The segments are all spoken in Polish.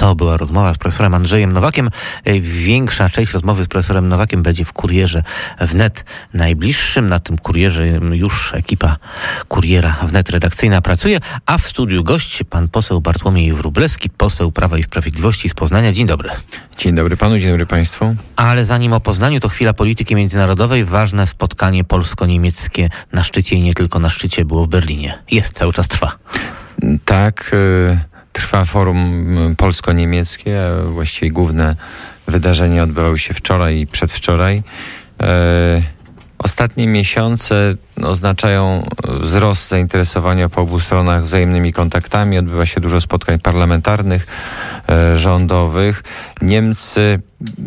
To była rozmowa z profesorem Andrzejem Nowakiem. Większa część rozmowy z profesorem Nowakiem będzie w Kurierze Wnet najbliższym. Na tym Kurierze już ekipa Kuriera Wnet redakcyjna pracuje, a w studiu gość pan poseł Bartłomiej Wróblewski, poseł Prawa i Sprawiedliwości z Poznania. Dzień dobry. Dzień dobry panu, dzień dobry państwu. Ale zanim o Poznaniu, to chwila polityki międzynarodowej. Ważne spotkanie polsko-niemieckie na szczycie i nie tylko na szczycie było w Berlinie. Cały czas trwa. Tak, trwa forum polsko-niemieckie, a właściwie główne wydarzenia odbywały się wczoraj i przedwczoraj. Ostatnie miesiące oznaczają wzrost zainteresowania po obu stronach wzajemnymi kontaktami. Odbywa się dużo spotkań parlamentarnych, rządowych. Niemcy,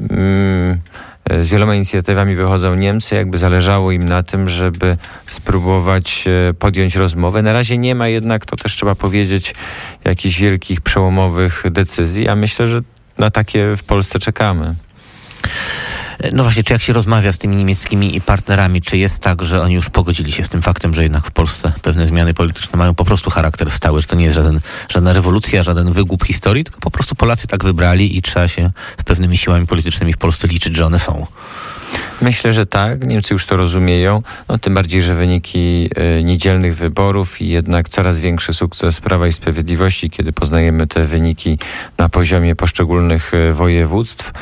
z wieloma inicjatywami wychodzą Niemcy, jakby zależało im na tym, żeby spróbować podjąć rozmowę. Na razie nie ma jednak, to też trzeba powiedzieć, jakichś wielkich, przełomowych decyzji, a myślę, że na takie w Polsce czekamy. No właśnie, czy jak się rozmawia z tymi niemieckimi partnerami, czy jest tak, że oni już pogodzili się z tym faktem, że jednak w Polsce pewne zmiany polityczne mają po prostu charakter stały, że to nie jest żadna rewolucja, żaden wygłup historii, tylko po prostu Polacy tak wybrali i trzeba się z pewnymi siłami politycznymi w Polsce liczyć, że one są? Myślę, że tak. Niemcy już to rozumieją. Tym bardziej, że wyniki niedzielnych wyborów i jednak coraz większy sukces Prawa i Sprawiedliwości, kiedy poznajemy te wyniki na poziomie poszczególnych województw.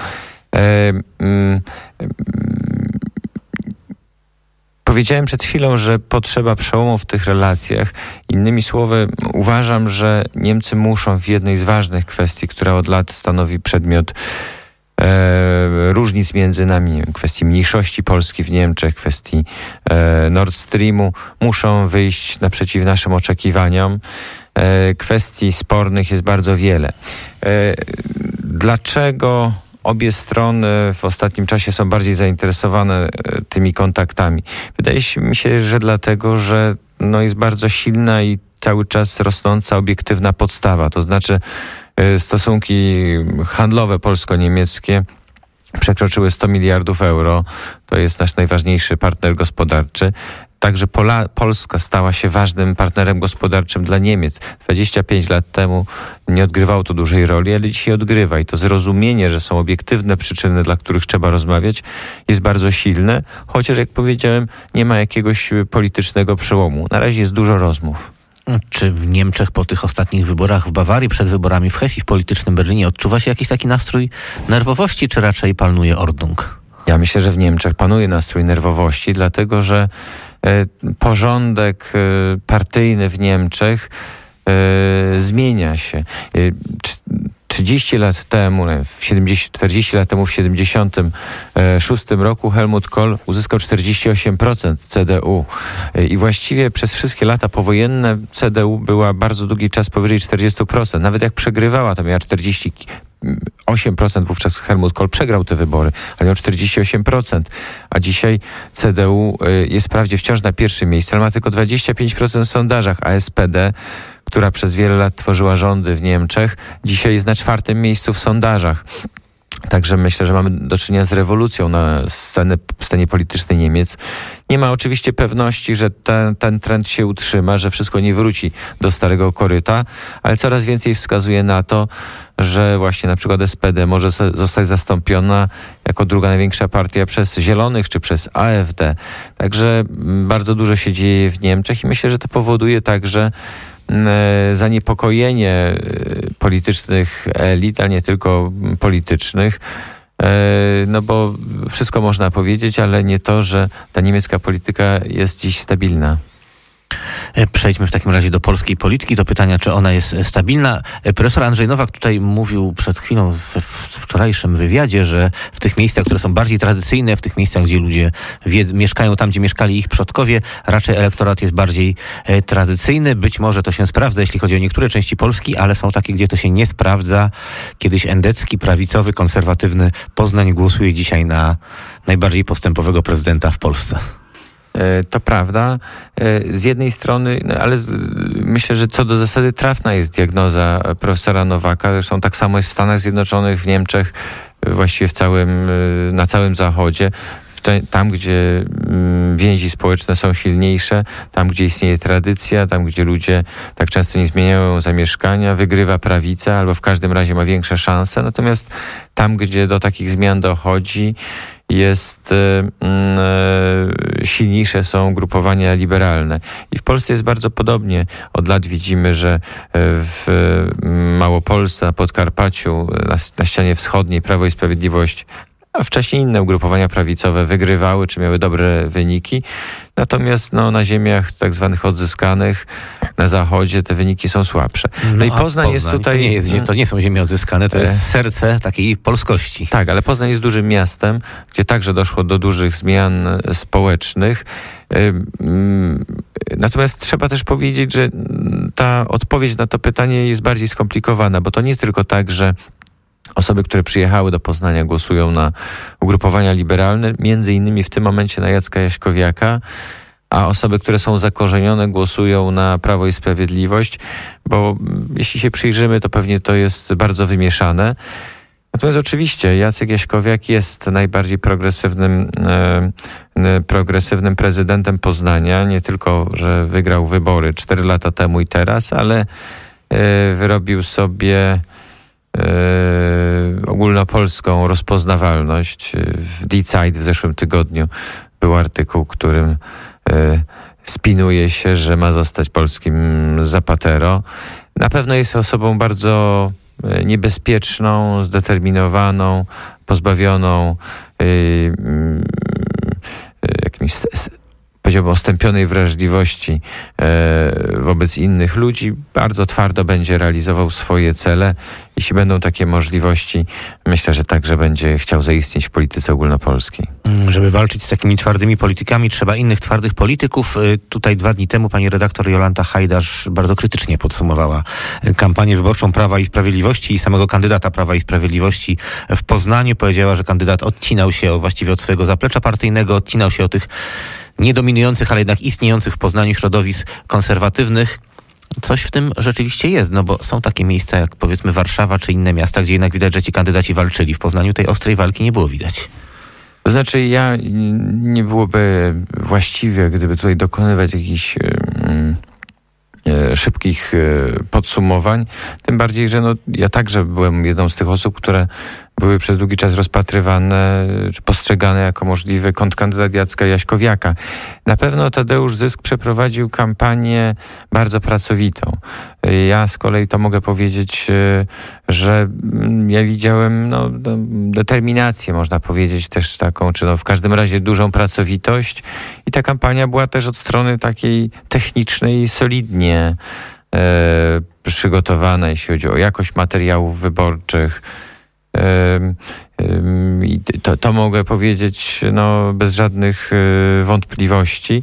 Powiedziałem przed chwilą, że potrzeba przełomu w tych relacjach. Innymi słowy, uważam, że Niemcy muszą w jednej z ważnych kwestii, która od lat stanowi przedmiot różnic między nami, nie wiem, kwestii mniejszości Polski w Niemczech, kwestii Nord Streamu, muszą wyjść naprzeciw naszym oczekiwaniom. Kwestii spornych jest bardzo wiele. Dlaczego obie strony w ostatnim czasie są bardziej zainteresowane tymi kontaktami? Wydaje mi się, że dlatego, że jest bardzo silna i cały czas rosnąca obiektywna podstawa. To znaczy stosunki handlowe polsko-niemieckie przekroczyły 100 miliardów euro. To jest nasz najważniejszy partner gospodarczy. Także Polska stała się ważnym partnerem gospodarczym dla Niemiec. 25 lat temu nie odgrywało to dużej roli, ale dzisiaj odgrywa. I to zrozumienie, że są obiektywne przyczyny, dla których trzeba rozmawiać, jest bardzo silne. Chociaż, jak powiedziałem, nie ma jakiegoś politycznego przełomu. Na razie jest dużo rozmów. Czy w Niemczech po tych ostatnich wyborach w Bawarii, przed wyborami w Hesji, w politycznym Berlinie odczuwa się jakiś taki nastrój nerwowości, czy raczej panuje Ordnung? Ja myślę, że w Niemczech panuje nastrój nerwowości, dlatego że porządek partyjny w Niemczech zmienia się. 30 lat temu, 40 lat temu, w 76 roku Helmut Kohl uzyskał 48% CDU. I właściwie przez wszystkie lata powojenne CDU była bardzo długi czas powyżej 40%. Nawet jak przegrywała, to miała 48%, wówczas Helmut Kohl przegrał te wybory, ale miał 48%. A dzisiaj CDU jest wprawdzie wciąż na pierwszym miejscu, ale ma tylko 25% w sondażach, a SPD, która przez wiele lat tworzyła rządy w Niemczech, dzisiaj jest na 4. miejscu w sondażach. Także myślę, że mamy do czynienia z rewolucją na scenie politycznej Niemiec. Nie ma oczywiście pewności, że ten trend się utrzyma, że wszystko nie wróci do starego koryta, ale coraz więcej wskazuje na to, że właśnie na przykład SPD może zostać zastąpiona jako druga największa partia przez Zielonych czy przez AfD. Także bardzo dużo się dzieje w Niemczech i myślę, że to powoduje także zaniepokojenie politycznych elit, ale nie tylko politycznych, bo wszystko można powiedzieć, ale nie to, że ta niemiecka polityka jest dziś stabilna. Przejdźmy w takim razie do polskiej polityki, do pytania, czy ona jest stabilna. Profesor Andrzej Nowak tutaj mówił przed chwilą w wczorajszym wywiadzie, że w tych miejscach, które są bardziej tradycyjne, w tych miejscach, gdzie ludzie mieszkają tam, gdzie mieszkali ich przodkowie, raczej elektorat jest bardziej tradycyjny. Być może to się sprawdza, jeśli chodzi o niektóre części Polski, ale są takie, gdzie to się nie sprawdza. Kiedyś endecki, prawicowy, konserwatywny Poznań głosuje dzisiaj na najbardziej postępowego prezydenta w Polsce. To prawda. Z jednej strony, ale myślę, że co do zasady trafna jest diagnoza profesora Nowaka. Zresztą tak samo jest w Stanach Zjednoczonych, w Niemczech, właściwie na całym Zachodzie. W tam, gdzie więzi społeczne są silniejsze, tam, gdzie istnieje tradycja, tam, gdzie ludzie tak często nie zmieniają zamieszkania, wygrywa prawica albo w każdym razie ma większe szanse. Natomiast tam, gdzie do takich zmian dochodzi, silniejsze są ugrupowania liberalne. I w Polsce jest bardzo podobnie. Od lat widzimy, że w Małopolsce, na Podkarpaciu, na ścianie wschodniej Prawo i Sprawiedliwość, a wcześniej inne ugrupowania prawicowe wygrywały, czy miały dobre wyniki. Natomiast na ziemiach tak zwanych odzyskanych na zachodzie te wyniki są słabsze. No i Poznań jest tutaj... To nie są ziemie odzyskane, to jest serce takiej polskości. Tak, ale Poznań jest dużym miastem, gdzie także doszło do dużych zmian społecznych. Natomiast trzeba też powiedzieć, że ta odpowiedź na to pytanie jest bardziej skomplikowana, bo to nie tylko tak, że osoby, które przyjechały do Poznania, głosują na ugrupowania liberalne, między innymi w tym momencie na Jacka Jaśkowiaka, a osoby, które są zakorzenione, głosują na Prawo i Sprawiedliwość, bo jeśli się przyjrzymy, to pewnie to jest bardzo wymieszane. Natomiast oczywiście Jacek Jaśkowiak jest najbardziej progresywnym prezydentem Poznania. Nie tylko, że wygrał wybory 4 lata temu i teraz, ale wyrobił sobie ogólnopolską rozpoznawalność. W Die Zeit w zeszłym tygodniu był artykuł, którym spinuje się, że ma zostać polskim Zapatero. Na pewno jest osobą bardzo niebezpieczną, zdeterminowaną, pozbawioną jakimś, powiedziałbym, ostępionej wrażliwości wobec innych ludzi. Bardzo twardo będzie realizował swoje cele. Jeśli będą takie możliwości, myślę, że także będzie chciał zaistnieć w polityce ogólnopolskiej. Żeby walczyć z takimi twardymi politykami, trzeba innych twardych polityków. Tutaj 2 dni temu pani redaktor Jolanta Hajdasz bardzo krytycznie podsumowała kampanię wyborczą Prawa i Sprawiedliwości i samego kandydata Prawa i Sprawiedliwości w Poznaniu. Powiedziała, że kandydat odcinał się właściwie od swojego zaplecza partyjnego, odcinał się od tych niedominujących, ale jednak istniejących w Poznaniu środowisk konserwatywnych. Coś w tym rzeczywiście jest, bo są takie miejsca jak powiedzmy Warszawa czy inne miasta, gdzie jednak widać, że ci kandydaci walczyli. W Poznaniu tej ostrej walki nie było widać. To znaczy nie byłoby właściwie, gdyby tutaj dokonywać jakichś szybkich podsumowań. Tym bardziej, że ja także byłem jedną z tych osób, które były przez długi czas rozpatrywane, czy postrzegane jako możliwy kontrkandydat Jacka Jaśkowiaka. Na pewno Tadeusz Zysk przeprowadził kampanię bardzo pracowitą. Ja z kolei to mogę powiedzieć, że ja widziałem determinację, można powiedzieć też taką, czy w każdym razie dużą pracowitość i ta kampania była też od strony takiej technicznej solidnie przygotowana, jeśli chodzi o jakość materiałów wyborczych. I to mogę powiedzieć bez żadnych wątpliwości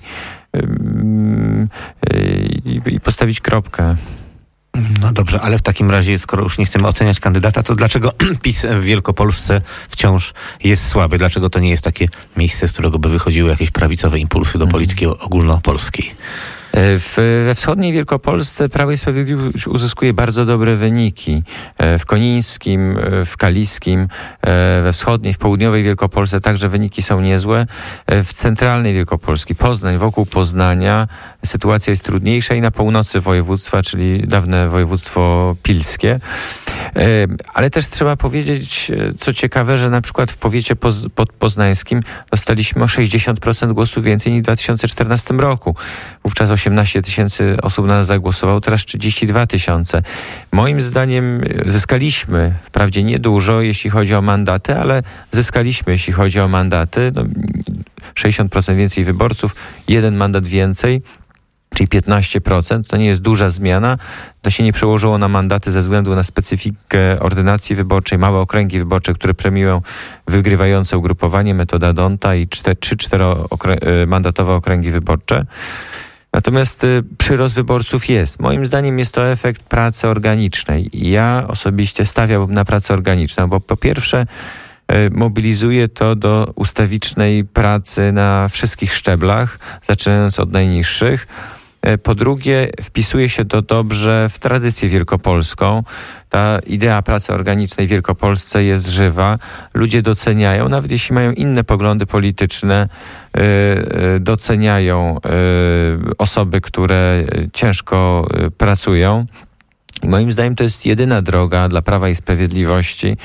i postawić kropkę. No dobrze, ale w takim razie, skoro już nie chcemy oceniać kandydata, to dlaczego PiS w Wielkopolsce wciąż jest słaby? Dlaczego to nie jest takie miejsce, z którego by wychodziły jakieś prawicowe impulsy do polityki ogólnopolskiej? We wschodniej Wielkopolsce Prawo i Sprawiedliwość uzyskuje bardzo dobre wyniki. W Konińskim, w Kaliskim, we wschodniej, w południowej Wielkopolsce także wyniki są niezłe. W centralnej Wielkopolski, Poznań, wokół Poznania sytuacja jest trudniejsza i na północy województwa, czyli dawne województwo pilskie. Ale też trzeba powiedzieć, co ciekawe, że na przykład w powiecie podpoznańskim dostaliśmy o 60% głosów więcej niż w 2014 roku. Wówczas 18 000 osób na nas zagłosowało, teraz 32 000. Moim zdaniem zyskaliśmy, wprawdzie niedużo, jeśli chodzi o mandaty, ale zyskaliśmy, jeśli chodzi o mandaty. 60% więcej wyborców, 1 mandat więcej, czyli 15%. To nie jest duża zmiana. To się nie przełożyło na mandaty ze względu na specyfikę ordynacji wyborczej, małe okręgi wyborcze, które premiują wygrywające ugrupowanie, metoda D'Hondta i 3-4-mandatowe okręgi wyborcze. Natomiast przyrost wyborców jest. Moim zdaniem jest to efekt pracy organicznej. Ja osobiście stawiałbym na pracę organiczną, bo po pierwsze mobilizuje to do ustawicznej pracy na wszystkich szczeblach, zaczynając od najniższych. Po drugie, wpisuje się to dobrze w tradycję wielkopolską. Ta idea pracy organicznej w Wielkopolsce jest żywa. Ludzie doceniają, nawet jeśli mają inne poglądy polityczne, doceniają osoby, które ciężko pracują. I moim zdaniem to jest jedyna droga dla Prawa i Sprawiedliwości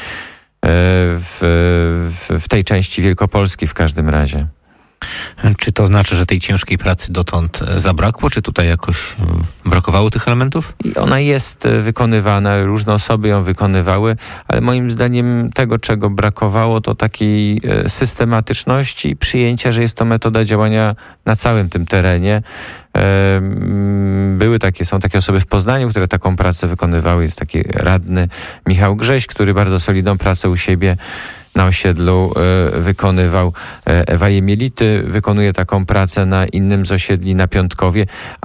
w tej części Wielkopolski w każdym razie. Czy to znaczy, że tej ciężkiej pracy dotąd zabrakło? Czy tutaj jakoś brakowało tych elementów? I ona jest wykonywana, różne osoby ją wykonywały, ale moim zdaniem tego, czego brakowało, to takiej systematyczności i przyjęcia, że jest to metoda działania na całym tym terenie. Są takie osoby w Poznaniu, które taką pracę wykonywały. Jest taki radny Michał Grześ, który bardzo solidną pracę u siebie na osiedlu wykonywał. Ewa Jemielity wykonuje taką pracę na innym z osiedli, na Piątkowie,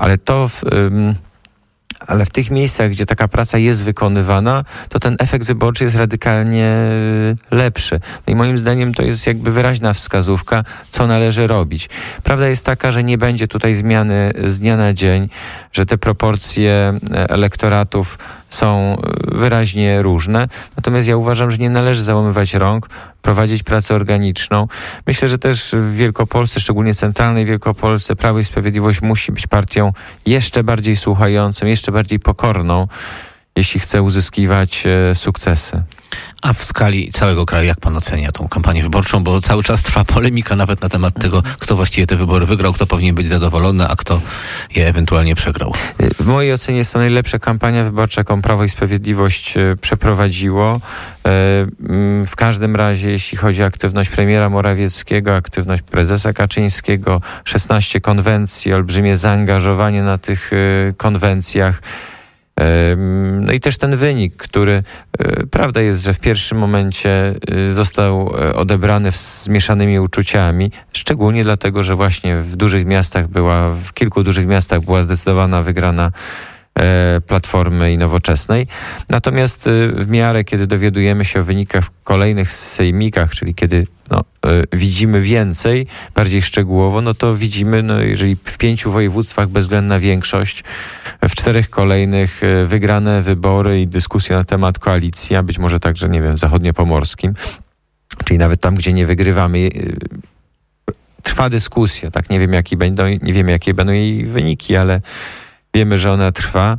ale w tych miejscach, gdzie taka praca jest wykonywana, to ten efekt wyborczy jest radykalnie lepszy. No i moim zdaniem to jest jakby wyraźna wskazówka, co należy robić. Prawda jest taka, że nie będzie tutaj zmiany z dnia na dzień, że te proporcje elektoratów są wyraźnie różne. Natomiast ja uważam, że nie należy załamywać rąk, prowadzić pracę organiczną. Myślę, że też w Wielkopolsce, szczególnie centralnej Wielkopolsce, Prawo i Sprawiedliwość musi być partią jeszcze bardziej słuchającą, jeszcze bardziej pokorną, jeśli chce uzyskiwać sukcesy. A w skali całego kraju, jak pan ocenia tą kampanię wyborczą? Bo cały czas trwa polemika nawet na temat tego, kto właściwie te wybory wygrał, kto powinien być zadowolony, a kto je ewentualnie przegrał. W mojej ocenie jest to najlepsza kampania wyborcza, jaką Prawo i Sprawiedliwość przeprowadziło. W każdym razie, jeśli chodzi o aktywność premiera Morawieckiego, aktywność prezesa Kaczyńskiego, 16 konwencji, olbrzymie zaangażowanie na tych konwencjach. No i też ten wynik, który prawda jest, że w pierwszym momencie został odebrany z mieszanymi uczuciami, szczególnie dlatego, że właśnie w kilku dużych miastach była zdecydowana wygrana Platformy i Nowoczesnej. Natomiast w miarę, kiedy dowiadujemy się o wynikach w kolejnych sejmikach, czyli kiedy widzimy więcej, bardziej szczegółowo, to widzimy, jeżeli w 5 województwach bezwzględna większość, w 4 kolejnych wygrane wybory i dyskusja na temat koalicji, a być może także, w zachodniopomorskim, czyli nawet tam, gdzie nie wygrywamy, trwa dyskusja, tak? Nie wiemy, jakie będą jej wyniki, ale wiemy, że ona trwa,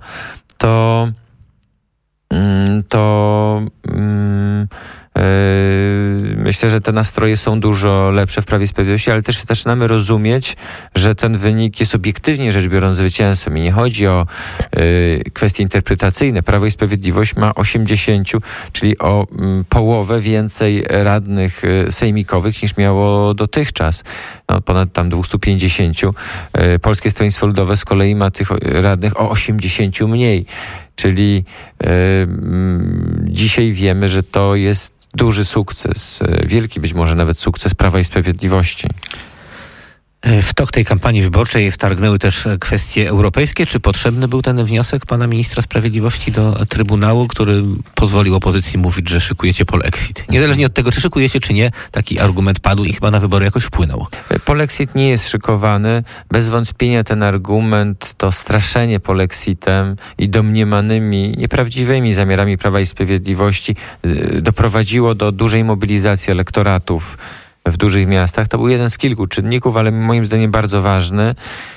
myślę, że te nastroje są dużo lepsze w Prawie i Sprawiedliwości, ale też zaczynamy rozumieć, że ten wynik jest obiektywnie rzecz biorąc zwycięstwem i nie chodzi o kwestie interpretacyjne. Prawo i Sprawiedliwość ma 80, czyli o połowę więcej radnych sejmikowych niż miało dotychczas. Ponad tam 250. Polskie Stronnictwo Ludowe z kolei ma tych radnych o 80 mniej. Czyli dzisiaj wiemy, że to jest duży sukces, wielki być może nawet sukces Prawa i Sprawiedliwości. W tok tej kampanii wyborczej wtargnęły też kwestie europejskie. Czy potrzebny był ten wniosek pana ministra sprawiedliwości do Trybunału, który pozwolił opozycji mówić, że szykujecie polexit? Niezależnie od tego, czy szykujecie, czy nie, taki argument padł i chyba na wybory jakoś wpłynął. Polexit nie jest szykowany. Bez wątpienia ten argument, to straszenie polexitem i domniemanymi, nieprawdziwymi zamiarami Prawa i Sprawiedliwości doprowadziło do dużej mobilizacji elektoratów w dużych miastach. To był jeden z kilku czynników, ale moim zdaniem bardzo ważny.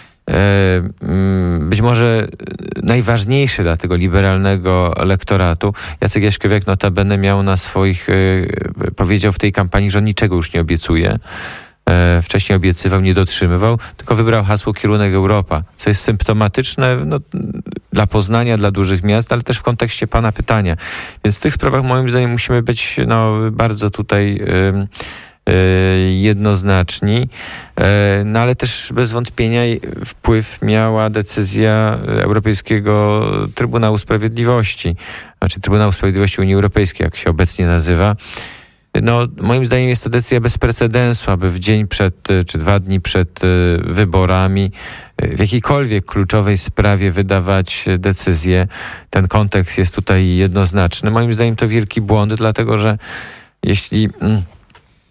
Być może najważniejszy dla tego liberalnego elektoratu. Jacek Jaśkowiak notabene miał na swoich, powiedział w tej kampanii, że on niczego już nie obiecuje. Wcześniej obiecywał, nie dotrzymywał, tylko wybrał hasło kierunek Europa, co jest symptomatyczne dla Poznania, dla dużych miast, ale też w kontekście pana pytania. Więc w tych sprawach moim zdaniem musimy być bardzo tutaj jednoznaczni, ale też bez wątpienia wpływ miała decyzja Europejskiego Trybunału Sprawiedliwości, znaczy Trybunału Sprawiedliwości Unii Europejskiej, jak się obecnie nazywa. Moim zdaniem jest to decyzja bez precedensu, aby w dzień przed, czy 2 dni przed wyborami w jakiejkolwiek kluczowej sprawie wydawać decyzję. Ten kontekst jest tutaj jednoznaczny. Moim zdaniem to wielki błąd, dlatego że jeśli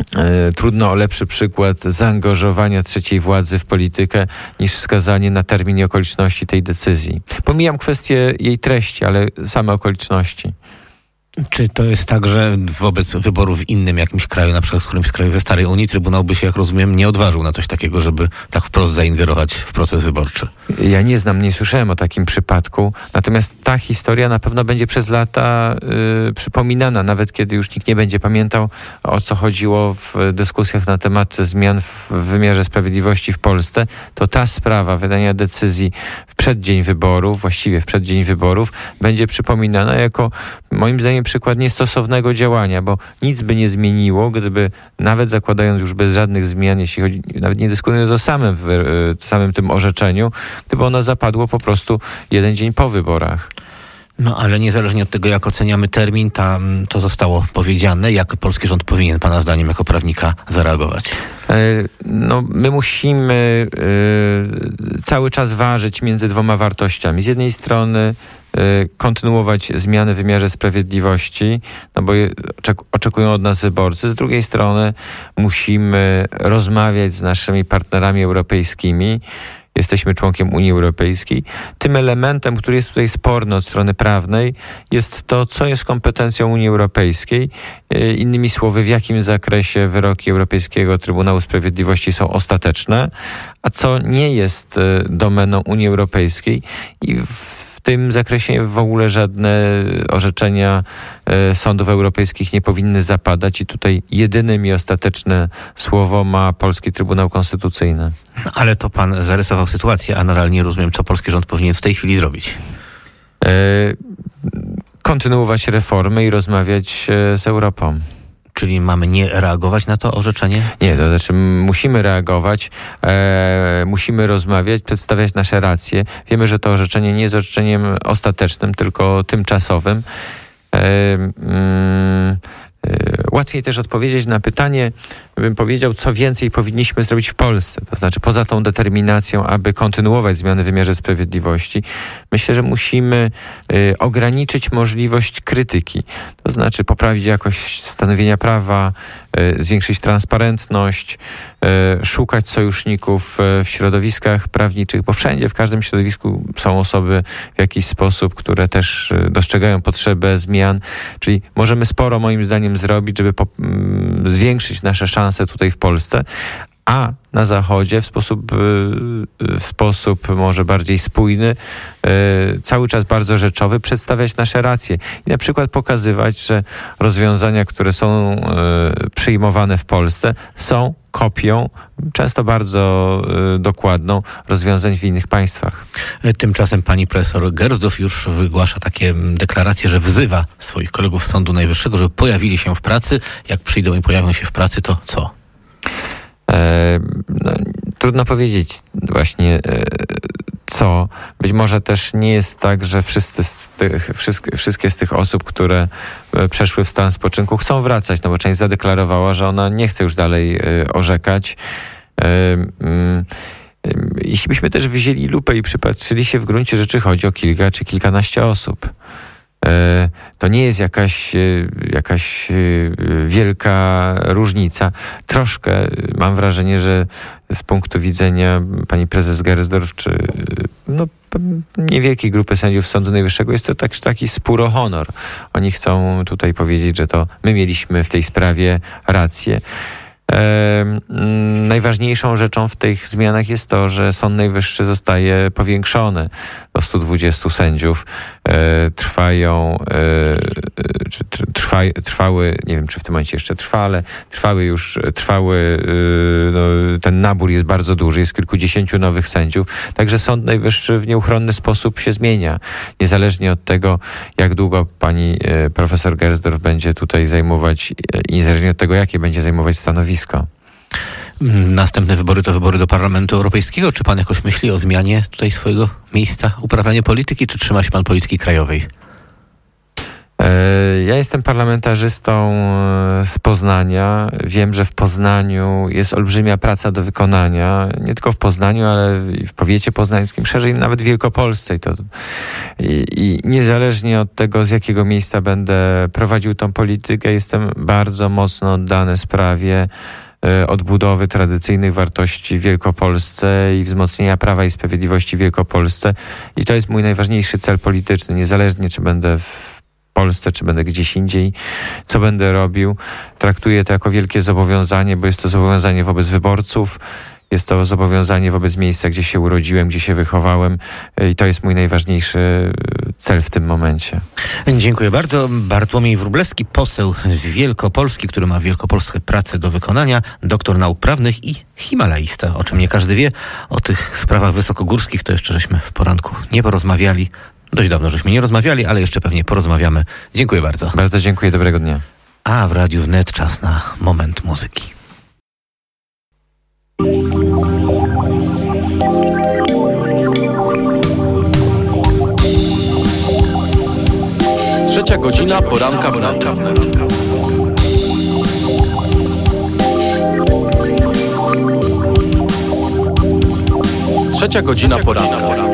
Trudno o lepszy przykład zaangażowania trzeciej władzy w politykę niż wskazanie na termin i okoliczności tej decyzji. Pomijam kwestię jej treści, ale same okoliczności. Czy to jest tak, że wobec wyborów w innym jakimś kraju, na przykład w którymś z krajów ze Starej Unii, Trybunał by się, jak rozumiem, nie odważył na coś takiego, żeby tak wprost zaingerować w proces wyborczy? Ja nie słyszałem o takim przypadku, natomiast ta historia na pewno będzie przez lata przypominana, nawet kiedy już nikt nie będzie pamiętał, o co chodziło w dyskusjach na temat zmian w wymiarze sprawiedliwości w Polsce. To ta sprawa wydania decyzji w przeddzień wyborów, właściwie w przeddzień wyborów, będzie przypominana jako, moim zdaniem, przykład niestosownego działania, bo nic by nie zmieniło, gdyby, nawet zakładając już bez żadnych zmian, jeśli chodzi, nawet nie dyskutując o samym tym orzeczeniu, gdyby ono zapadło po prostu jeden dzień po wyborach. No ale niezależnie od tego, jak oceniamy termin, to zostało powiedziane. Jak polski rząd powinien, pana zdaniem, jako prawnika, zareagować? No, my musimy cały czas ważyć między dwoma wartościami. Z jednej strony kontynuować zmiany w wymiarze sprawiedliwości, no bo oczekują od nas wyborcy. Z drugiej strony musimy rozmawiać z naszymi partnerami europejskimi. Jesteśmy członkiem Unii Europejskiej. Tym elementem, który jest tutaj sporny od strony prawnej, jest to, co jest kompetencją Unii Europejskiej. Innymi słowy, w jakim zakresie wyroki Europejskiego Trybunału Sprawiedliwości są ostateczne, a co nie jest domeną Unii Europejskiej i w tym zakresie w ogóle żadne orzeczenia sądów europejskich nie powinny zapadać i tutaj jedynym i ostateczne słowo ma polski Trybunał Konstytucyjny. Ale to pan zarysował sytuację, a nadal nie rozumiem, co polski rząd powinien w tej chwili zrobić. Kontynuować reformy i rozmawiać z Europą. Czyli mamy nie reagować na to orzeczenie? Nie, to znaczy musimy reagować, musimy rozmawiać, przedstawiać nasze racje. Wiemy, że to orzeczenie nie jest orzeczeniem ostatecznym, tylko tymczasowym. Łatwiej też odpowiedzieć na pytanie, bym powiedział, co więcej powinniśmy zrobić w Polsce. To znaczy poza tą determinacją, aby kontynuować zmiany w wymiarze sprawiedliwości, myślę, że musimy ograniczyć możliwość krytyki. To znaczy poprawić jakość stanowienia prawa, zwiększyć transparentność, szukać sojuszników w środowiskach prawniczych, bo wszędzie, w każdym środowisku są osoby w jakiś sposób, które też dostrzegają potrzebę zmian. Czyli możemy sporo, moim zdaniem, zrobić, żeby zwiększyć nasze szanse tutaj w Polsce, a na Zachodzie w sposób może bardziej spójny, cały czas bardzo rzeczowy, przedstawiać nasze racje i na przykład pokazywać, że rozwiązania, które są przyjmowane w Polsce, są kopią, często bardzo dokładną, rozwiązań w innych państwach. Tymczasem pani profesor Gersdorf już wygłasza takie deklaracje, że wzywa swoich kolegów z Sądu Najwyższego, żeby pojawili się w pracy. Jak przyjdą i pojawią się w pracy, to co? No, trudno powiedzieć właśnie co. Być może też nie jest tak, że wszystkie z tych osób, które przeszły w stan spoczynku, chcą wracać, no bo część zadeklarowała, że ona nie chce już dalej orzekać. Jeśli byśmy też wzięli lupę i przypatrzyli się, w gruncie rzeczy chodzi o kilka czy kilkanaście osób. To nie jest jakaś wielka różnica. Troszkę mam wrażenie, że z punktu widzenia pani prezes Gersdorf czy niewielkiej grupy sędziów Sądu Najwyższego jest to taki spór o honor. Oni chcą tutaj powiedzieć, że to my mieliśmy w tej sprawie rację. Najważniejszą rzeczą w tych zmianach jest to, że Sąd Najwyższy zostaje powiększony do 120 sędziów. Trwały, nie wiem, czy w tym momencie jeszcze trwa, ale ten nabór jest bardzo duży, jest kilkudziesięciu nowych sędziów, także Sąd Najwyższy w nieuchronny sposób się zmienia. Niezależnie od tego, jak długo pani profesor Gersdorf będzie tutaj zajmować i niezależnie od tego, jakie będzie zajmować stanowisko. Następne wybory to wybory do Parlamentu Europejskiego. Czy pan jakoś myśli o zmianie tutaj swojego miejsca uprawiania polityki, czy trzyma się pan polityki krajowej? Ja jestem parlamentarzystą z Poznania. Wiem, że w Poznaniu jest olbrzymia praca do wykonania. Nie tylko w Poznaniu, ale i w powiecie poznańskim, szerzej nawet w Wielkopolsce. I niezależnie od tego, z jakiego miejsca będę prowadził tą politykę, jestem bardzo mocno oddany sprawie odbudowy tradycyjnych wartości w Wielkopolsce i wzmocnienia prawa i sprawiedliwości w Wielkopolsce. I to jest mój najważniejszy cel polityczny, niezależnie czy będę w Polsce, czy będę gdzieś indziej, co będę robił. Traktuję to jako wielkie zobowiązanie, bo jest to zobowiązanie wobec wyborców, jest to zobowiązanie wobec miejsca, gdzie się urodziłem, gdzie się wychowałem i to jest mój najważniejszy cel w tym momencie. Dziękuję bardzo. Bartłomiej Wróblewski, poseł z Wielkopolski, który ma w Wielkopolsce pracę do wykonania, doktor nauk prawnych i himalaista. O czym nie każdy wie, o tych sprawach wysokogórskich to jeszcze żeśmy w poranku nie porozmawiali. Dość dawno żeśmy nie rozmawiali, ale jeszcze pewnie porozmawiamy. Dziękuję bardzo. Bardzo dziękuję, dobrego dnia. A w Radiu Wnet czas na moment muzyki. Trzecia godzina poranka wnet. Trzecia godzina poranka.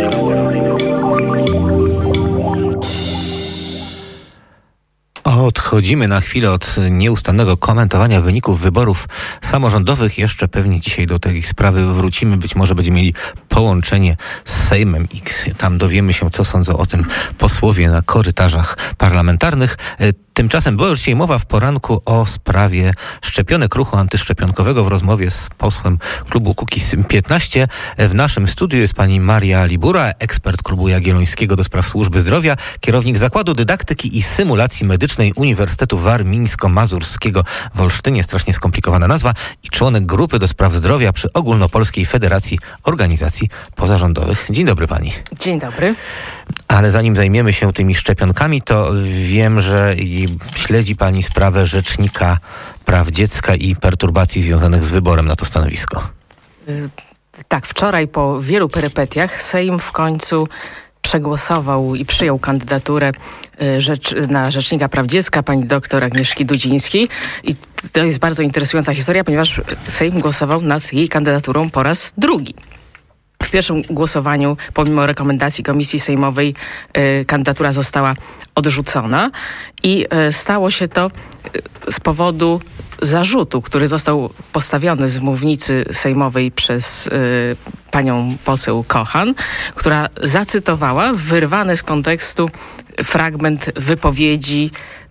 Odchodzimy na chwilę od nieustannego komentowania wyników wyborów samorządowych. Jeszcze pewnie dzisiaj do tej sprawy wrócimy. Być może będziemy mieli połączenie z Sejmem i tam dowiemy się, co sądzą o tym posłowie na korytarzach parlamentarnych. Tymczasem była już dzisiaj mowa w poranku o sprawie szczepionek ruchu antyszczepionkowego w rozmowie z posłem klubu Kukiz15. W naszym studiu jest pani Maria Libura, ekspert klubu Jagiellońskiego do spraw służby zdrowia, kierownik Zakładu Dydaktyki i Symulacji Medycznej Uniwersytetu Warmińsko-Mazurskiego w Olsztynie, strasznie skomplikowana nazwa, i członek grupy do spraw zdrowia przy Ogólnopolskiej Federacji Organizacji Pozarządowych. Dzień dobry pani. Dzień dobry. Ale zanim zajmiemy się tymi szczepionkami, to wiem, że śledzi pani sprawę Rzecznika Praw Dziecka i perturbacji związanych z wyborem na to stanowisko. Tak, wczoraj po wielu perypetiach Sejm w końcu przegłosował i przyjął kandydaturę na Rzecznika Praw Dziecka pani doktor Agnieszki Dudzińskiej. I to jest bardzo interesująca historia, ponieważ Sejm głosował nad jej kandydaturą po raz drugi. W pierwszym głosowaniu, pomimo rekomendacji Komisji Sejmowej, kandydatura została odrzucona i stało się to z powodu zarzutu, który został postawiony z mównicy sejmowej przez panią poseł Kochan, która zacytowała wyrwany z kontekstu fragment wypowiedzi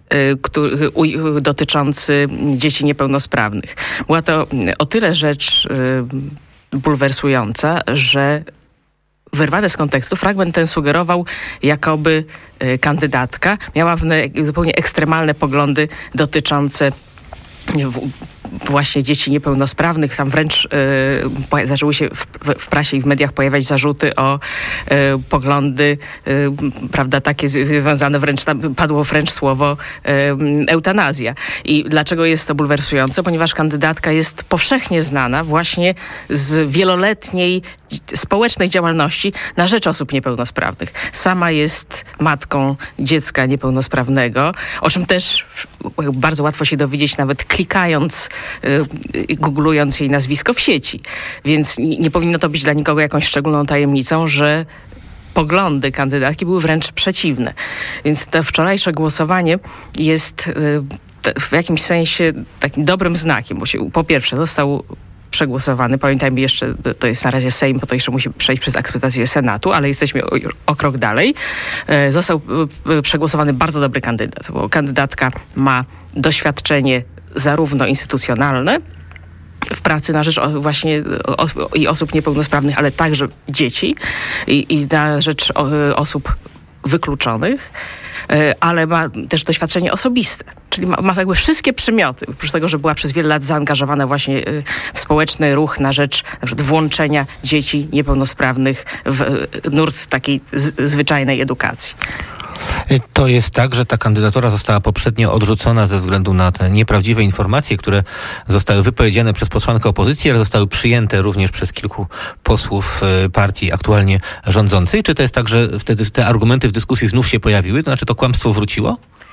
dotyczący dzieci niepełnosprawnych. Była to o tyle rzecz bulwersująca, że wyrwane z kontekstu fragment ten sugerował, jakoby kandydatka miała zupełnie ekstremalne poglądy dotyczące właśnie dzieci niepełnosprawnych. Tam wręcz zaczęły się w prasie i w mediach pojawiać zarzuty o poglądy, prawda, takie związane wręcz, tam padło wręcz słowo eutanazja. I dlaczego jest to bulwersujące? Ponieważ kandydatka jest powszechnie znana właśnie z wieloletniej społecznej działalności na rzecz osób niepełnosprawnych. Sama jest matką dziecka niepełnosprawnego, o czym też bardzo łatwo się dowiedzieć, nawet klikając, googlując jej nazwisko w sieci. Więc nie powinno to być dla nikogo jakąś szczególną tajemnicą, że poglądy kandydatki były wręcz przeciwne. Więc to wczorajsze głosowanie jest w jakimś sensie takim dobrym znakiem, bo się po pierwsze został przegłosowany. Pamiętajmy jeszcze, to jest na razie Sejm, bo to jeszcze musi przejść przez akceptację Senatu, ale jesteśmy o krok dalej. Został przegłosowany bardzo dobry kandydat, bo kandydatka ma doświadczenie zarówno instytucjonalne w pracy na rzecz właśnie i osób niepełnosprawnych, ale także dzieci i na rzecz osób wykluczonych, ale ma też doświadczenie osobiste. Czyli ma jakby wszystkie przymioty. Oprócz tego, że była przez wiele lat zaangażowana właśnie w społeczny ruch na rzecz włączenia dzieci niepełnosprawnych w nurt takiej zwyczajnej edukacji. To jest tak, że ta kandydatura została poprzednio odrzucona ze względu na te nieprawdziwe informacje, które zostały wypowiedziane przez posłankę opozycji, ale zostały przyjęte również przez kilku posłów partii aktualnie rządzącej. Czy to jest tak, że wtedy te argumenty w dyskusji znów się pojawiły? To znaczy to kłamstwo wróciło?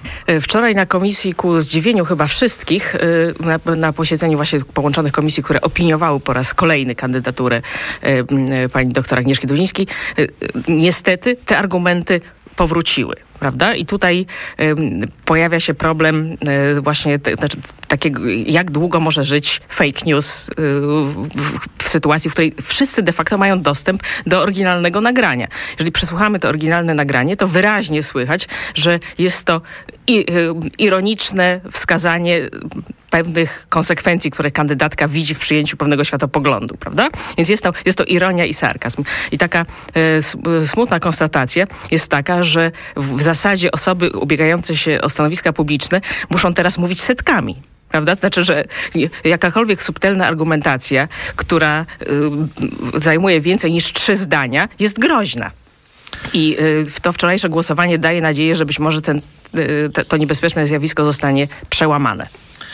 Wczoraj na komisji, ku zdziwieniu chyba wszystkich, na posiedzeniu właśnie połączonych komisji, które opiniowały po raz kolejny kandydaturę pani doktor Agnieszki Dudzińskiej, niestety te argumenty powróciły. Prawda? I tutaj pojawia się problem właśnie takiego, jak długo może żyć fake news w sytuacji, w której wszyscy de facto mają dostęp do oryginalnego nagrania. Jeżeli przesłuchamy to oryginalne nagranie, to wyraźnie słychać, że jest to ironiczne wskazanie pewnych konsekwencji, które kandydatka widzi w przyjęciu pewnego światopoglądu, prawda? Więc jest to ironia i sarkazm. I taka smutna konstatacja jest taka, że w zasadzie osoby ubiegające się o stanowiska publiczne muszą teraz mówić setkami. Prawda? To znaczy, że jakakolwiek subtelna argumentacja, która zajmuje więcej niż 3 zdania, jest groźna. I to wczorajsze głosowanie daje nadzieję, że być może to niebezpieczne zjawisko zostanie przełamane.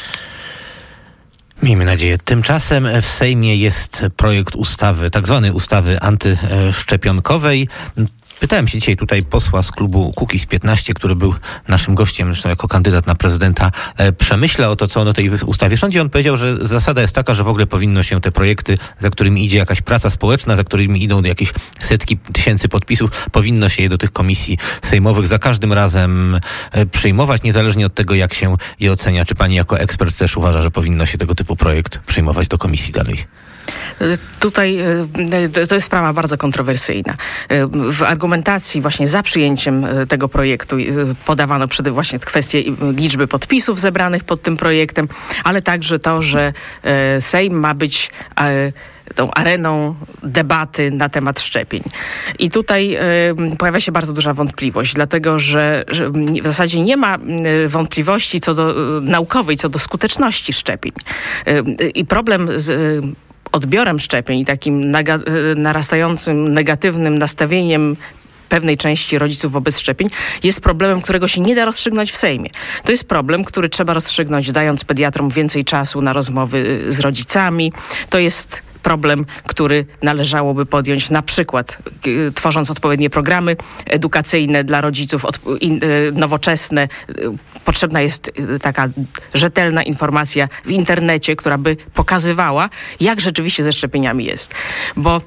Miejmy nadzieję. Tymczasem w Sejmie jest projekt ustawy, tak zwanej ustawy antyszczepionkowej. Pytałem się dzisiaj tutaj posła z klubu Kukiz15, który był naszym gościem, zresztą jako kandydat na prezydenta Przemyśla, o to, co on o tej ustawie sądzi. On powiedział, że zasada jest taka, że w ogóle powinno się te projekty, za którymi idzie jakaś praca społeczna, za którymi idą jakieś setki tysięcy podpisów, powinno się je do tych komisji sejmowych za każdym razem przyjmować, niezależnie od tego, jak się je ocenia. Czy pani jako ekspert też uważa, że powinno się tego typu projekt przyjmować do komisji dalej? Tutaj to jest sprawa bardzo kontrowersyjna. W argumentacji właśnie za przyjęciem tego projektu podawano właśnie kwestię liczby podpisów zebranych pod tym projektem, ale także to, że Sejm ma być tą areną debaty na temat szczepień. I tutaj pojawia się bardzo duża wątpliwość, dlatego że w zasadzie nie ma wątpliwości naukowej co do skuteczności szczepień. I problem z odbiorem szczepień i takim narastającym negatywnym nastawieniem pewnej części rodziców wobec szczepień jest problemem, którego się nie da rozstrzygnąć w Sejmie. To jest problem, który trzeba rozstrzygnąć, dając pediatrom więcej czasu na rozmowy z rodzicami. To jest problem, który należałoby podjąć na przykład tworząc odpowiednie programy edukacyjne dla rodziców, nowoczesne. Potrzebna jest taka rzetelna informacja w internecie, która by pokazywała, jak rzeczywiście ze szczepieniami jest. Bo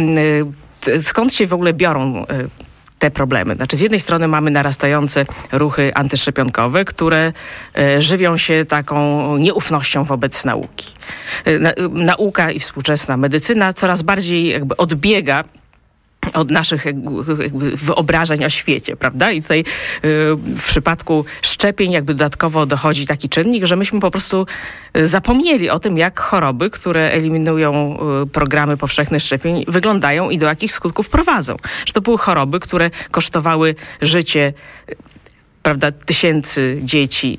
skąd się w ogóle biorą te problemy? Znaczy, z jednej strony mamy narastające ruchy antyszczepionkowe, które żywią się taką nieufnością wobec nauki. Nauka i współczesna medycyna coraz bardziej jakby odbiega od naszych wyobrażeń o świecie, prawda? I tutaj w przypadku szczepień jakby dodatkowo dochodzi taki czynnik, że myśmy po prostu zapomnieli o tym, jak choroby, które eliminują programy powszechnych szczepień, wyglądają i do jakich skutków prowadzą. Że to były choroby, które kosztowały życie, prawda, tysięcy dzieci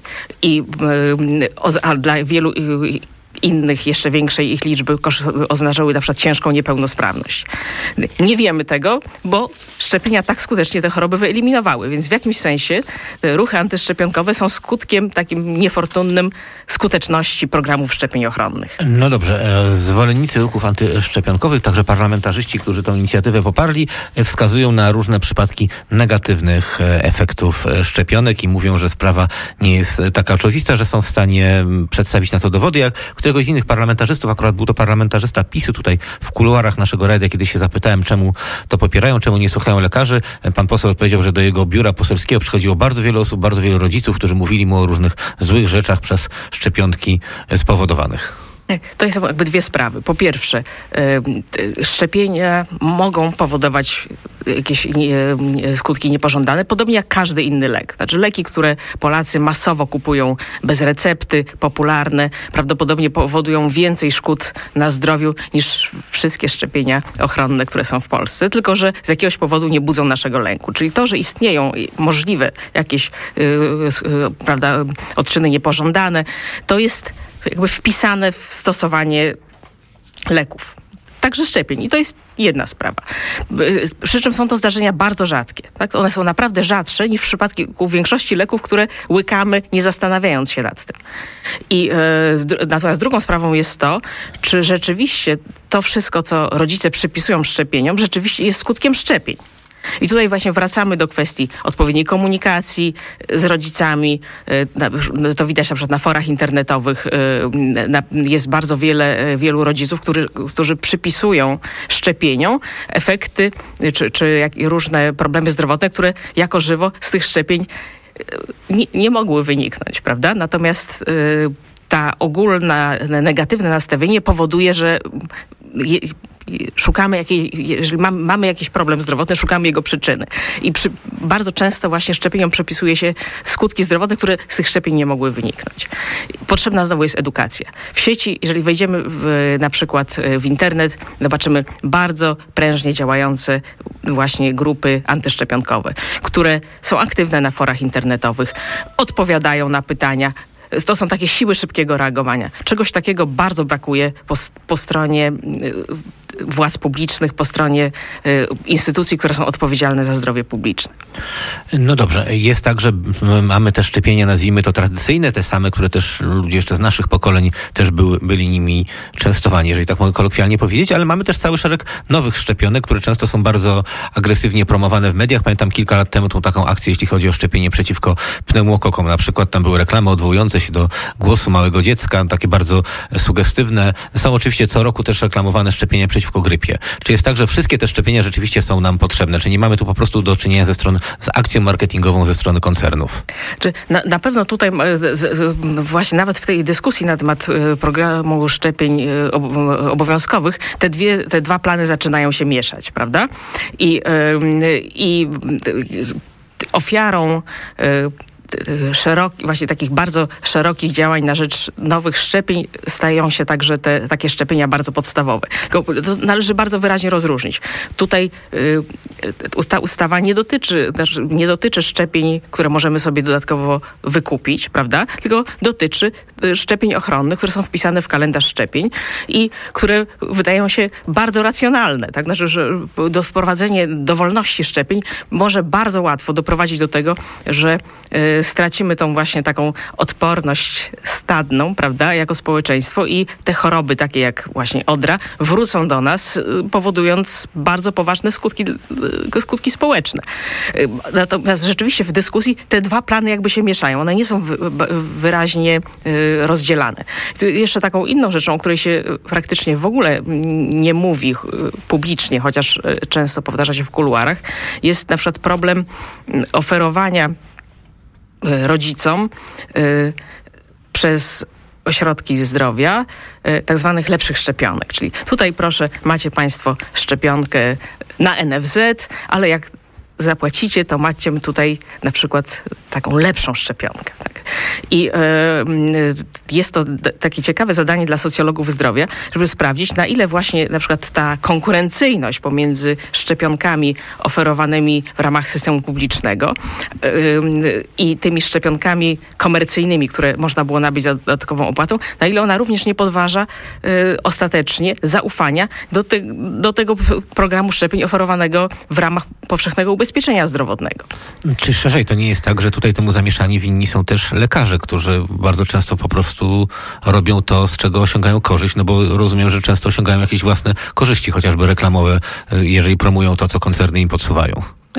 a dla wielu innych, jeszcze większej ich liczby oznaczały na przykład ciężką niepełnosprawność. Nie wiemy tego, bo szczepienia tak skutecznie te choroby wyeliminowały, więc w jakimś sensie ruchy antyszczepionkowe są skutkiem takim niefortunnym skuteczności programów szczepień ochronnych. No dobrze, zwolennicy ruchów antyszczepionkowych, także parlamentarzyści, którzy tę inicjatywę poparli, wskazują na różne przypadki negatywnych efektów szczepionek i mówią, że sprawa nie jest taka oczywista, że są w stanie przedstawić na to dowody, jak któregoś z innych parlamentarzystów, akurat był to parlamentarzysta PiS-u tutaj w kuluarach naszego radia, kiedy się zapytałem, czemu to popierają, czemu nie słuchają lekarzy. Pan poseł odpowiedział, że do jego biura poselskiego przychodziło bardzo wiele osób, bardzo wielu rodziców, którzy mówili mu o różnych złych rzeczach przez szczepionki spowodowanych. To są jakby dwie sprawy. Po pierwsze, szczepienia mogą powodować jakieś skutki niepożądane, podobnie jak każdy inny lek. Znaczy leki, które Polacy masowo kupują bez recepty, popularne, prawdopodobnie powodują więcej szkód na zdrowiu niż wszystkie szczepienia ochronne, które są w Polsce, tylko że z jakiegoś powodu nie budzą naszego lęku. Czyli to, że istnieją możliwe jakieś odczyny niepożądane, to jest jakby wpisane w stosowanie leków. Także szczepień. I to jest jedna sprawa. Przy czym są to zdarzenia bardzo rzadkie. Tak? One są naprawdę rzadsze niż w przypadku większości leków, które łykamy, nie zastanawiając się nad tym. Natomiast drugą sprawą jest to, czy rzeczywiście to wszystko, co rodzice przypisują szczepieniom, rzeczywiście jest skutkiem szczepień. I tutaj właśnie wracamy do kwestii odpowiedniej komunikacji z rodzicami. To widać na przykład na forach internetowych. Jest bardzo wielu rodziców, którzy przypisują szczepieniom efekty czy różne problemy zdrowotne, które jako żywo z tych szczepień nie mogły wyniknąć, prawda? Natomiast ta ogólna negatywne nastawienie powoduje, że szukamy jeżeli mamy jakiś problem zdrowotny, szukamy jego przyczyny. I bardzo często właśnie szczepieniom przypisuje się skutki zdrowotne, które z tych szczepień nie mogły wyniknąć. Potrzebna znowu jest edukacja. W sieci, jeżeli wejdziemy na przykład w internet, zobaczymy bardzo prężnie działające właśnie grupy antyszczepionkowe, które są aktywne na forach internetowych, odpowiadają na pytania. To są takie siły szybkiego reagowania. Czegoś takiego bardzo brakuje po stronie władz publicznych, po stronie instytucji, które są odpowiedzialne za zdrowie publiczne. No dobrze, jest tak, że mamy te szczepienia, nazwijmy to tradycyjne, te same, które też ludzie jeszcze z naszych pokoleń też byli nimi częstowani, jeżeli tak mogę kolokwialnie powiedzieć, ale mamy też cały szereg nowych szczepionek, które często są bardzo agresywnie promowane w mediach. Pamiętam kilka lat temu tą taką akcję, jeśli chodzi o szczepienie przeciwko pneumokokom. Na przykład tam były reklamy odwołujące się do głosu małego dziecka, takie bardzo sugestywne. Są oczywiście co roku też reklamowane szczepienia przeciwko grypie. Czy jest tak, że wszystkie te szczepienia rzeczywiście są nam potrzebne? Czy nie mamy tu po prostu do czynienia z akcją marketingową ze strony koncernów? Na pewno tutaj właśnie nawet w tej dyskusji na temat programu szczepień obowiązkowych te dwa plany zaczynają się mieszać, prawda? I ofiarą właśnie takich bardzo szerokich działań na rzecz nowych szczepień stają się także takie szczepienia bardzo podstawowe. Tylko to należy bardzo wyraźnie rozróżnić. Tutaj ta ustawa nie dotyczy szczepień, które możemy sobie dodatkowo wykupić, prawda? Tylko dotyczy szczepień ochronnych, które są wpisane w kalendarz szczepień i które wydają się bardzo racjonalne. Tak? Znaczy, że wprowadzenie dowolności szczepień może bardzo łatwo doprowadzić do tego, że stracimy tą właśnie taką odporność stadną, prawda, jako społeczeństwo i te choroby takie jak właśnie odra wrócą do nas, powodując bardzo poważne skutki społeczne. Natomiast rzeczywiście w dyskusji te dwa plany jakby się mieszają. One nie są wyraźnie rozdzielane. Jeszcze taką inną rzeczą, o której się praktycznie w ogóle nie mówi publicznie, chociaż często powtarza się w kuluarach, jest na przykład problem oferowania rodzicom przez ośrodki zdrowia tak zwanych lepszych szczepionek. Czyli tutaj proszę, macie państwo szczepionkę na NFZ, ale jak zapłacicie, to macie tutaj na przykład taką lepszą szczepionkę. Tak? I jest to takie ciekawe zadanie dla socjologów zdrowia, żeby sprawdzić, na ile właśnie na przykład ta konkurencyjność pomiędzy szczepionkami oferowanymi w ramach systemu publicznego i tymi szczepionkami komercyjnymi, które można było nabyć za dodatkową opłatą, na ile ona również nie podważa ostatecznie zaufania do tego programu szczepień oferowanego w ramach powszechnego ubezpieczenia zdrowotnego. Czy szerzej to nie jest tak, że tutaj temu zamieszani winni są też lekarze, którzy bardzo często po prostu robią to, z czego osiągają korzyść, no bo rozumiem, że często osiągają jakieś własne korzyści, chociażby reklamowe, jeżeli promują to, co koncerny im podsuwają.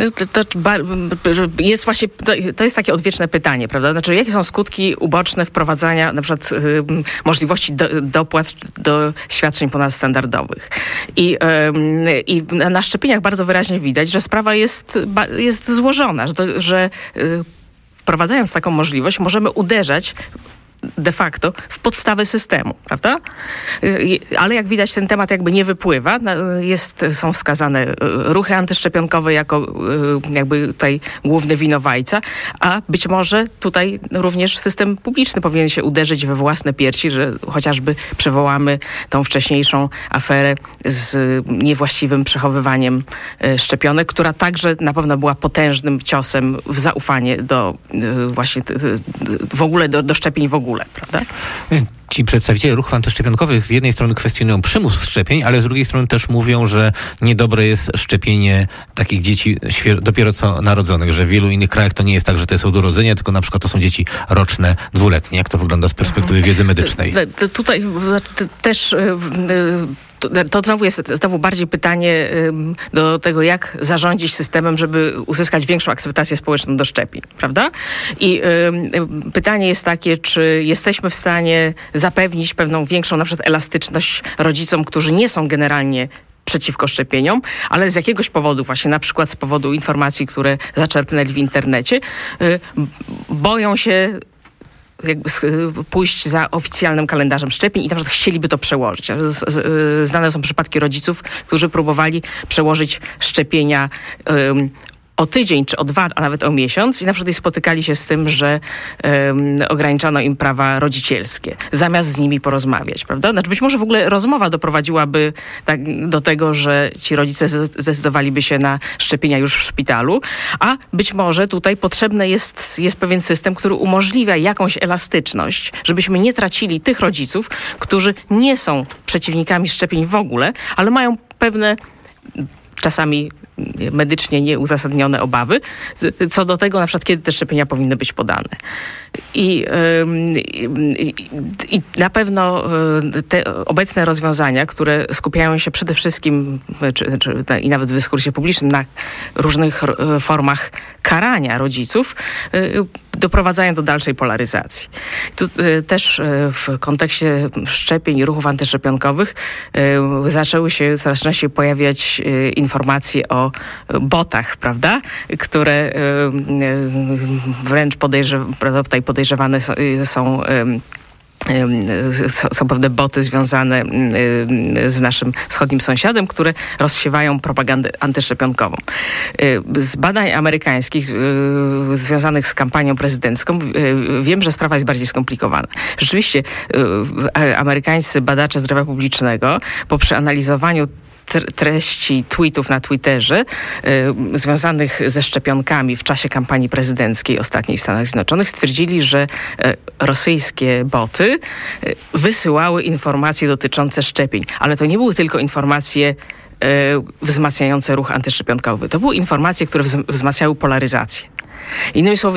Jest właśnie, to jest takie odwieczne pytanie, prawda? Znaczy, jakie są skutki uboczne wprowadzania na przykład możliwości dopłat do świadczeń ponadstandardowych. I na szczepieniach bardzo wyraźnie widać, że sprawa jest złożona, że wprowadzając taką możliwość możemy uderzać de facto w podstawę systemu, prawda? Ale jak widać, ten temat jakby nie wypływa. Są wskazane ruchy antyszczepionkowe jako jakby tutaj główny winowajca, a być może tutaj również system publiczny powinien się uderzyć we własne piersi, że chociażby przywołamy tą wcześniejszą aferę z niewłaściwym przechowywaniem szczepionek, która także na pewno była potężnym ciosem w zaufanie do właśnie w ogóle do szczepień w ogóle. Prawda? Ci przedstawiciele ruchów antyszczepionkowych z jednej strony kwestionują przymus szczepień, ale z drugiej strony też mówią, że niedobre jest szczepienie takich dzieci dopiero co narodzonych, że w wielu innych krajach to nie jest tak, że to jest od urodzenia, tylko na przykład to są dzieci roczne, dwuletnie. Jak to wygląda z perspektywy wiedzy medycznej? Tutaj też to znowu jest bardziej pytanie do tego, jak zarządzić systemem, żeby uzyskać większą akceptację społeczną do szczepień, prawda? I pytanie jest takie, czy jesteśmy w stanie zapewnić pewną większą na przykład elastyczność rodzicom, którzy nie są generalnie przeciwko szczepieniom, ale z jakiegoś powodu, właśnie na przykład z powodu informacji, które zaczerpnęli w internecie, boją się jakby pójść za oficjalnym kalendarzem szczepień i na przykład chcieliby to przełożyć. Znane są przypadki rodziców, którzy próbowali przełożyć szczepienia o tydzień, czy o 2, a nawet o miesiąc i na przykład spotykali się z tym, że ograniczano im prawa rodzicielskie, zamiast z nimi porozmawiać, prawda? Znaczy być może w ogóle rozmowa doprowadziłaby do tego, że ci rodzice zdecydowaliby się na szczepienia już w szpitalu, a być może tutaj potrzebny jest pewien system, który umożliwia jakąś elastyczność, żebyśmy nie tracili tych rodziców, którzy nie są przeciwnikami szczepień w ogóle, ale mają pewne czasami medycznie nieuzasadnione obawy co do tego, na przykład kiedy te szczepienia powinny być podane. I na pewno te obecne rozwiązania, które skupiają się przede wszystkim i nawet w dyskursie publicznym na różnych formach karania rodziców, doprowadzają do dalszej polaryzacji. Tu też w kontekście szczepień i ruchów antyszczepionkowych zaczęły się coraz częściej pojawiać informacje o botach, prawda? Które wręcz podejrzewane są pewne boty związane z naszym wschodnim sąsiadem, które rozsiewają propagandę antyszczepionkową. Z badań amerykańskich związanych z kampanią prezydencką wiem, że sprawa jest bardziej skomplikowana. Rzeczywiście amerykańscy badacze zdrowia publicznego po przeanalizowaniu treści tweetów na Twitterze związanych ze szczepionkami w czasie kampanii prezydenckiej ostatniej w Stanach Zjednoczonych stwierdzili, że rosyjskie boty wysyłały informacje dotyczące szczepień. Ale to nie były tylko informacje wzmacniające ruch antyszczepionkowy. To były informacje, które wzmacniały polaryzację. Innymi słowy,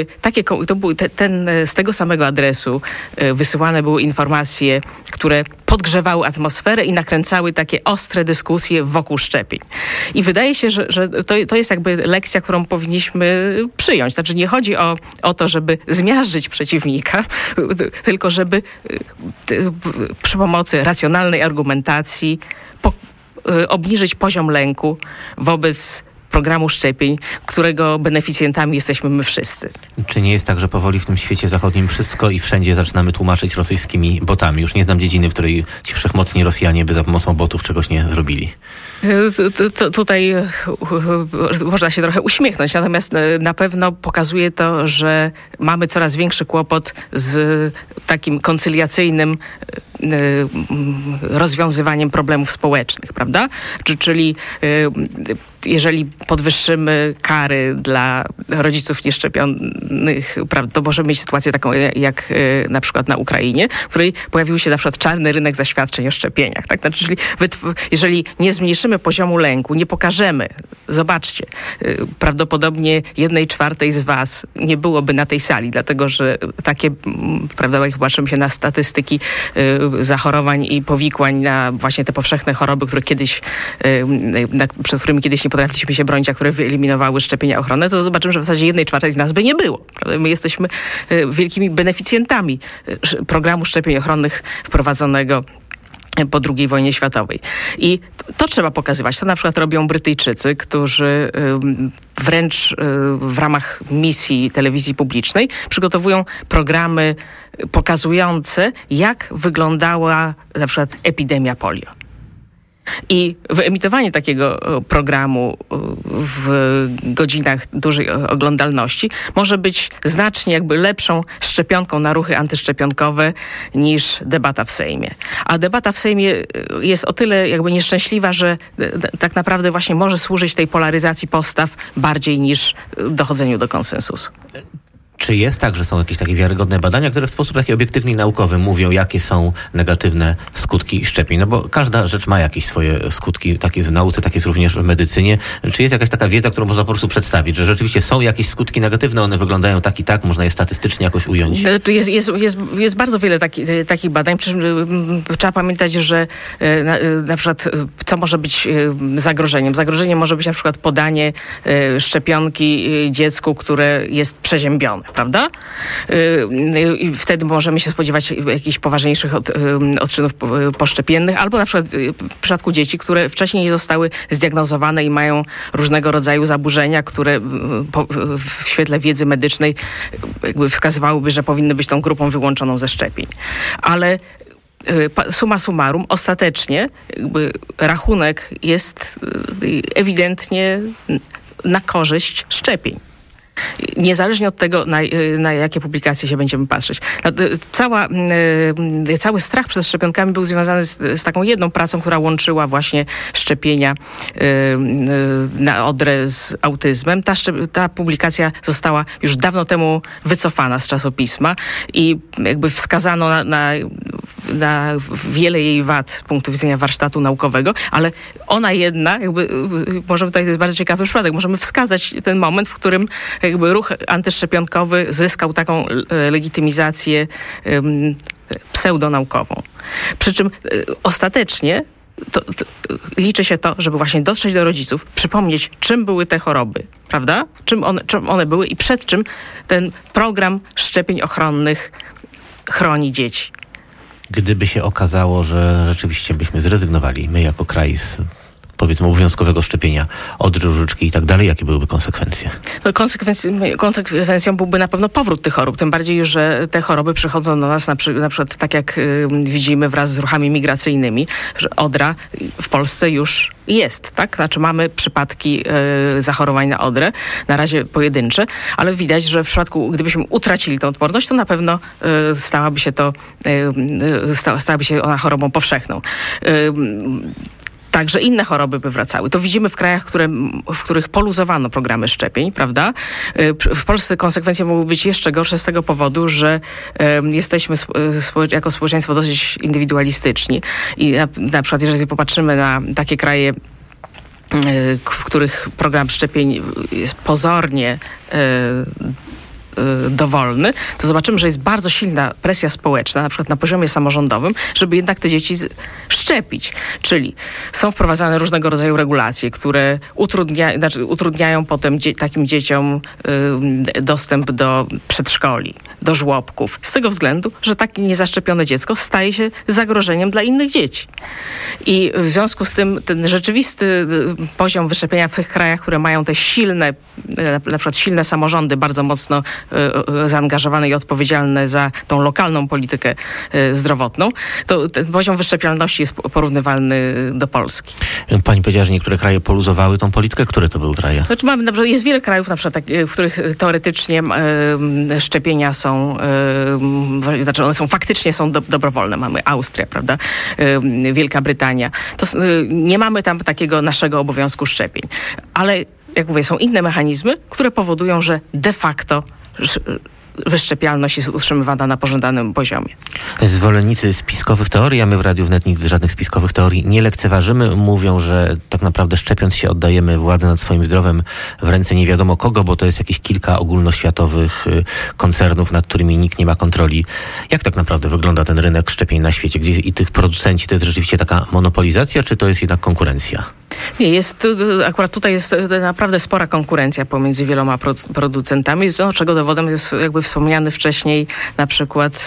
z tego samego adresu wysyłane były informacje, które podgrzewały atmosferę i nakręcały takie ostre dyskusje wokół szczepień. I wydaje się, że to jest jakby lekcja, którą powinniśmy przyjąć. Znaczy nie chodzi o to, żeby zmiażdżyć przeciwnika, tylko żeby przy pomocy racjonalnej argumentacji obniżyć poziom lęku wobec programu szczepień, którego beneficjentami jesteśmy my wszyscy. Czy nie jest tak, że powoli w tym świecie zachodnim wszystko i wszędzie zaczynamy tłumaczyć rosyjskimi botami? Już nie znam dziedziny, w której ci wszechmocni Rosjanie by za pomocą botów czegoś nie zrobili. Tutaj można się trochę uśmiechnąć, natomiast na pewno pokazuje to, że mamy coraz większy kłopot z takim koncyliacyjnym rozwiązywaniem problemów społecznych, prawda? Czyli jeżeli podwyższymy kary dla rodziców nieszczepionych, to możemy mieć sytuację taką jak na przykład na Ukrainie, w której pojawił się na przykład czarny rynek zaświadczeń o szczepieniach. Tak? Znaczy, czyli jeżeli nie zmniejszymy poziomu lęku, nie pokażemy, zobaczcie, prawdopodobnie 1/4 z was nie byłoby na tej sali, dlatego że takie, prawda, jak patrzymy się na statystyki zachorowań i powikłań na właśnie te powszechne choroby, które kiedyś, przed którymi kiedyś nie potrafiliśmy się bronić, a które wyeliminowały szczepienia ochronne, to zobaczymy, że w zasadzie 1/4 z nas by nie było. Prawda? My jesteśmy wielkimi beneficjentami programu szczepień ochronnych wprowadzonego po II wojnie światowej. I to trzeba pokazywać. To na przykład robią Brytyjczycy, którzy wręcz w ramach misji telewizji publicznej przygotowują programy pokazujące, jak wyglądała na przykład epidemia polio. I wyemitowanie takiego programu w godzinach dużej oglądalności może być znacznie jakby lepszą szczepionką na ruchy antyszczepionkowe niż debata w Sejmie. A debata w Sejmie jest o tyle jakby nieszczęśliwa, że tak naprawdę właśnie może służyć tej polaryzacji postaw bardziej niż dochodzeniu do konsensusu. Czy jest tak, że są jakieś takie wiarygodne badania, które w sposób taki obiektywny i naukowy mówią, jakie są negatywne skutki szczepień? No bo każda rzecz ma jakieś swoje skutki, tak jest w nauce, tak jest również w medycynie. Czy jest jakaś taka wiedza, którą można po prostu przedstawić, że rzeczywiście są jakieś skutki negatywne, one wyglądają tak i tak, można je statystycznie jakoś ująć? Jest bardzo wiele takich badań. Trzeba pamiętać, że na przykład co może być zagrożeniem? Zagrożeniem może być na przykład podanie szczepionki dziecku, które jest przeziębione, prawda? I wtedy możemy się spodziewać jakichś poważniejszych odczynów poszczepiennych, albo na przykład w przypadku dzieci, które wcześniej zostały zdiagnozowane i mają różnego rodzaju zaburzenia, które w świetle wiedzy medycznej jakby wskazywałyby, że powinny być tą grupą wyłączoną ze szczepień. Ale summa summarum, ostatecznie jakby rachunek jest ewidentnie na korzyść szczepień. Niezależnie od tego, na jakie publikacje się będziemy patrzeć. Cały strach przed szczepionkami był związany z taką jedną pracą, która łączyła właśnie szczepienia na odrę z autyzmem. Ta publikacja została już dawno temu wycofana z czasopisma i jakby wskazano na wiele jej wad z punktu widzenia warsztatu naukowego, ale ona jedna, możemy tutaj, to jest bardzo ciekawy przypadek, możemy wskazać ten moment, w którym jakby ruch antyszczepionkowy zyskał taką legitymizację pseudonaukową. Przy czym ostatecznie liczy się to, żeby właśnie dotrzeć do rodziców, przypomnieć, czym były te choroby, prawda? Czym one były i przed czym ten program szczepień ochronnych chroni dzieci. Gdyby się okazało, że rzeczywiście byśmy zrezygnowali, my jako kraj, z powiedzmy obowiązkowego szczepienia od różyczki i tak dalej, jakie byłyby konsekwencje? No, konsekwencją byłby na pewno powrót tych chorób, tym bardziej, że te choroby przychodzą do nas na przykład tak jak widzimy wraz z ruchami migracyjnymi, że odra w Polsce już jest, tak? Znaczy mamy przypadki zachorowań na odrę, na razie pojedyncze, ale widać, że w przypadku, gdybyśmy utracili tę odporność, to na pewno stałaby się ona chorobą powszechną. Także inne choroby by wracały. To widzimy w krajach, w których poluzowano programy szczepień, prawda? W Polsce konsekwencje mogły być jeszcze gorsze z tego powodu, że jesteśmy jako społeczeństwo dosyć indywidualistyczni. I na przykład jeżeli popatrzymy na takie kraje, w których program szczepień jest pozornie dowolny, to zobaczymy, że jest bardzo silna presja społeczna, na przykład na poziomie samorządowym, żeby jednak te dzieci szczepić. Czyli są wprowadzane różnego rodzaju regulacje, które utrudniają potem takim dzieciom dostęp do przedszkoli, do żłobków. Z tego względu, że takie niezaszczepione dziecko staje się zagrożeniem dla innych dzieci. I w związku z tym ten rzeczywisty poziom wyszczepienia w tych krajach, które mają te silne, na przykład silne samorządy, bardzo mocno zaangażowane i odpowiedzialne za tą lokalną politykę zdrowotną, to ten poziom wyszczepialności jest porównywalny do Polski. Pani powiedziała, że niektóre kraje poluzowały tą politykę. Które to były kraje? Znaczy jest wiele krajów, na przykład, w których teoretycznie szczepienia są, znaczy one faktycznie są dobrowolne. Mamy Austrię, prawda? Wielka Brytania. Nie mamy tam takiego naszego obowiązku szczepień. Ale jak mówię, są inne mechanizmy, które powodują, że de facto wyszczepialność jest utrzymywana na pożądanym poziomie. Zwolennicy spiskowych teorii, a my w Radiu Wnet nigdy żadnych spiskowych teorii nie lekceważymy. Mówią, że tak naprawdę szczepiąc się oddajemy władzę nad swoim zdrowiem w ręce nie wiadomo kogo, bo to jest jakieś kilka ogólnoświatowych koncernów, nad którymi nikt nie ma kontroli. Jak tak naprawdę wygląda ten rynek szczepień na świecie? Gdzie i tych producenci to jest rzeczywiście taka monopolizacja, czy to jest jednak konkurencja? Nie, akurat tutaj jest naprawdę spora konkurencja pomiędzy wieloma producentami, czego dowodem jest jakby wspomniany wcześniej na przykład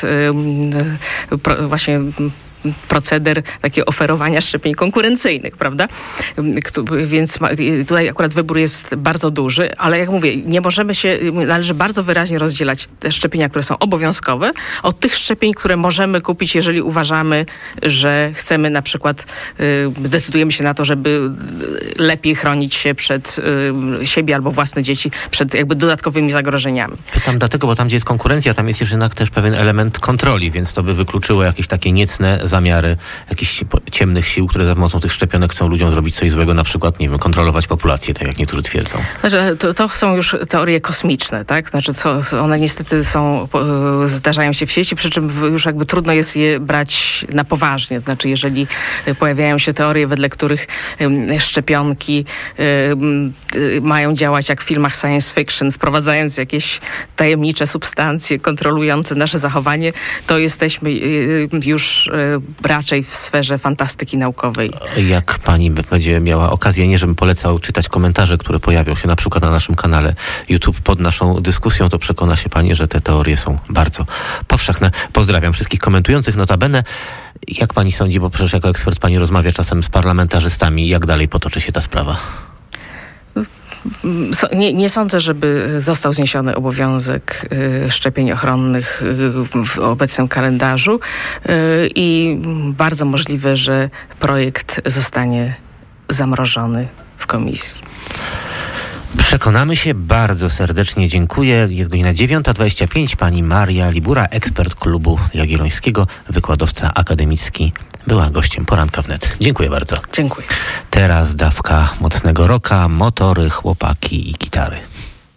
właśnie proceder takiego oferowania szczepień konkurencyjnych, prawda? Więc tutaj akurat wybór jest bardzo duży, ale jak mówię, należy bardzo wyraźnie rozdzielać te szczepienia, które są obowiązkowe, od tych szczepień, które możemy kupić, jeżeli uważamy, że chcemy na przykład, zdecydujemy się na to, żeby lepiej chronić się przed siebie albo własne dzieci przed jakby dodatkowymi zagrożeniami. Pytam dlatego, bo tam, gdzie jest konkurencja, tam jest jednak też pewien element kontroli, więc to by wykluczyło jakieś takie niecne zamiary jakichś ciemnych sił, które za pomocą tych szczepionek chcą ludziom zrobić coś złego, na przykład, nie wiem, kontrolować populację, tak jak niektórzy twierdzą? Znaczy, to są już teorie kosmiczne, tak? Znaczy, one niestety zdarzają się w sieci, przy czym już jakby trudno jest je brać na poważnie. Znaczy, jeżeli pojawiają się teorie, wedle których szczepionki mają działać jak w filmach science fiction, wprowadzając jakieś tajemnicze substancje kontrolujące nasze zachowanie, to jesteśmy już raczej w sferze fantastyki naukowej. Jak pani będzie miała okazję, nie żebym polecał czytać komentarze, które pojawią się na przykład na naszym kanale YouTube pod naszą dyskusją, to przekona się pani, że te teorie są bardzo powszechne. Pozdrawiam wszystkich komentujących. Notabene, jak pani sądzi, bo przecież jako ekspert pani rozmawia czasem z parlamentarzystami, jak dalej potoczy się ta sprawa? Nie sądzę, żeby został zniesiony obowiązek szczepień ochronnych w obecnym kalendarzu i bardzo możliwe, że projekt zostanie zamrożony w komisji. Przekonamy się. Bardzo serdecznie dziękuję. Jest godzina 9:25. Pani Maria Libura, ekspert Klubu Jagiellońskiego, wykładowca akademicki, była gościem Poranka Wnet. Dziękuję bardzo. Dziękuję. Teraz dawka mocnego rocka, motory, chłopaki i gitary.